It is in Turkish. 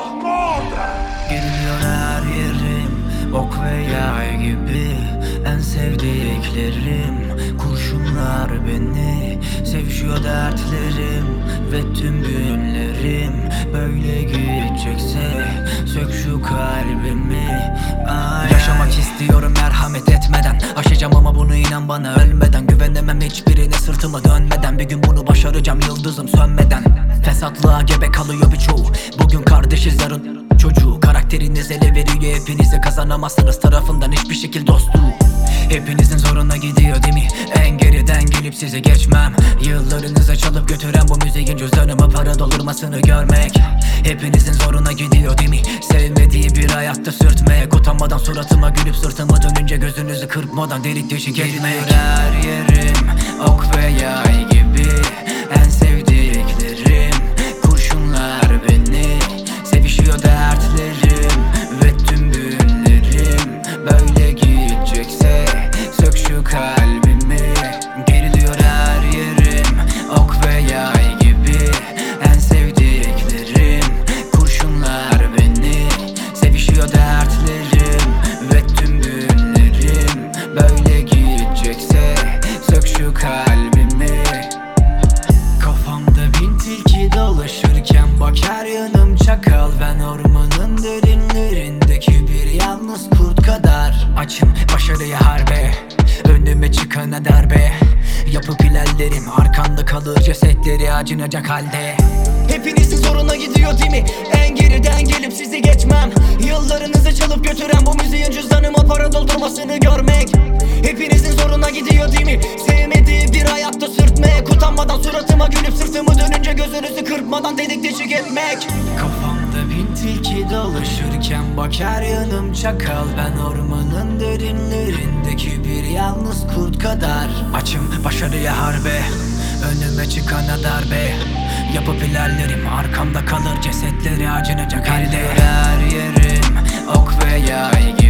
Geriliyor her yerim, ok ve yay gibi. En sevdiklerim, kurşunlar beni. Sevişiyor dertlerim ve tüm günlerim. Böyle gidecekse sök şu kalbimi. Yaşamak istiyorum merhamet etmeden. Aşacağım ama bunu inan bana ölmeden. Güvenemem hiçbirine sırtımı dönmeden. Bir gün bunu başaracağım yıldızım sönmeden. Fesatlığa gebe kalıyor birçoğu. Bugün kardeşiz yarın çocuğu. Karakteriniz ele veriyor hepinizi. Kazanamazsınız tarafından hiçbir şekil dostluğu. Hepinizin zoruna gidiyor değil mi? En geriden gelip sizi geçmem. Yıllarınızı çalıp götüren bu müziğin cüzdanıma para doldurmasını görmek. Hepinizin zoruna gidiyor değil mi? Sevmediği bir hayatta sürtmek. Utanmadan suratıma gülüp sırtımı dönünce gözünüzü kırpmadan delik deşik etmek. Her yerim ok ve yay gibi. En sevdiklerim, kurşunlar beni. Sevişiyor dertlerim ve tüm günlerim. Böyle gidecekse sök şu kalbimi. Geriliyor her yerim, ok ve yay gibi. En sevdiklerim, kurşunlar beni. Sevişiyor dertlerim ve tüm günlerim. Böyle gidecekse sök şu kalbimi. Kafamda bin tilki dolaşırken bak her yanım çakal. Ben ormanın derinlerindeki bir yalnız kurt kadar. Açım başarıya harbe, önüme çıkana darbe. Yapıp ilerlerim, arkamda kalır cesetleri acınacak halde. Hepinizin zoruna gidiyor değil mi? En geriden gelip sizi geçmem. Yıllarınızı çalıp götüren bu müziğin cüzdanıma para doldurmasını görmek. Hepinizin zoruna gidiyor değil mi? Sevmediği bir hayatta sürtmek. Utanmadan suratıma gülüp sırtımı dönünce gözünüzü kırpmadan dedik deşik etmek. Kafamda bin tilki dolaşırken bak her yanım çakal. Ben ormanın derinlerindeki bir yalnız kurt kadar. Açım başarıya harbe, önüme çıkana darbe. Yapıp ilerlerim, arkamda kalır cesetleri acınacak halde. Her yerim ok ve yay